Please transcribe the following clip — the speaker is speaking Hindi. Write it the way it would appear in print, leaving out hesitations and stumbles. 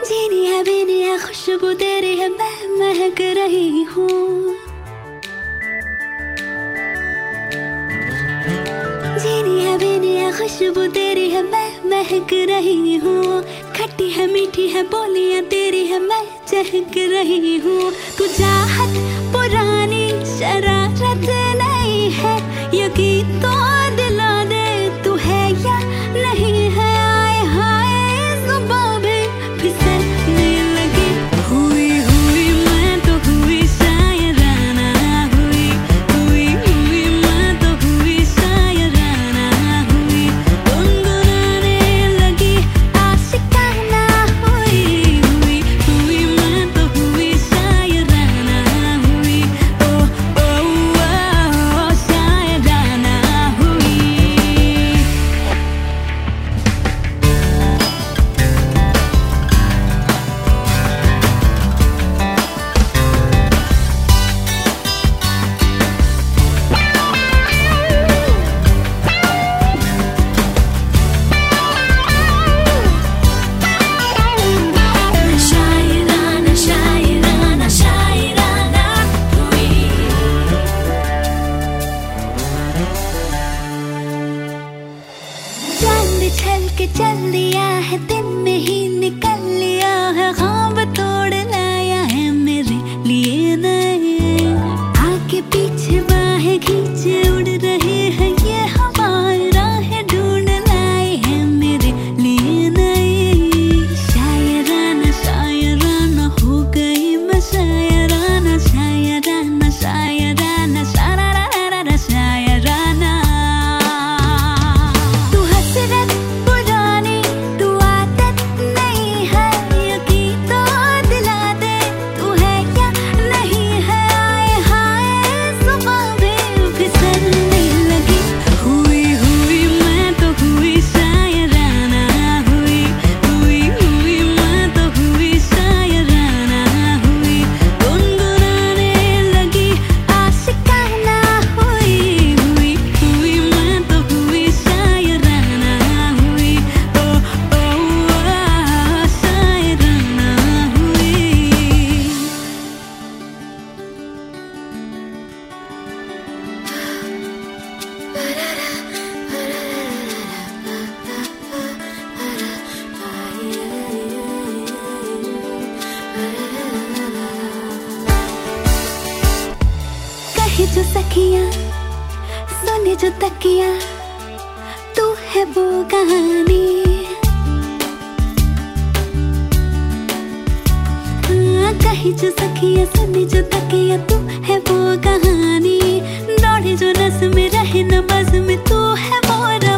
जीनी है बीनी है खुशबू तेरी है, मैं महक रही हूँ। जीनी है बीनी है खुशबू तेरी है, मैं महक रही हूँ। खट्टी है मीठी है बोलियां तेरी है, मैं चहक रही हूँ। तू चाहत पुरानी शरारत नहीं है, यकीन तो दिला दे तू है या नहीं है। आए हाय जुबां भी फिसलने लगी। हुई हुई मैं तो हुई शायराना, हुई हुई हुई मैं तो हुई शायराना, हुई गुनगुनाने लगी आशिकाना। हुई हुई हुई मैं तो हुई शायराना, हुई ओ ओ ओ शायराना हुई। शायराना शायराना शायराना हुई। चांद छल के चल दिया है, दिन में ही निकल लिया है। ख्वाब तोड़ लाया है मेरे लिए नए, आगे पीछे बाहें खींचे उड़ रहे हैं ये हवाएं। राहें ढूंढ लाए हैं मेरे लिए नए। शायराना शायराना हो गई मैं शायराना, शायराना शायराना शायराना शायराना। तू हसरत पुरानी तू आदत नहीं है, यकीन तो दिला दे तू है या नहीं है। आए हाय जुबां भी फिसलने लगी। हुई हुई मैं तो हुई शायराना, हुई हुई हुई मैं तो हुई शायराना, हुई गुनगुनाने लगी आशिकाना। हुई हुई हुई मैं तो हुई शायराना, हुई ओ ओ ओ शायराना हुई। कहे जो सखियां सुने जो तकिया, तू है वो कहानी। कहे जो सखियां सुने जो तकिया, तू है वो कहानी। दौड़े जो नस में रहे न बस में, तू है वो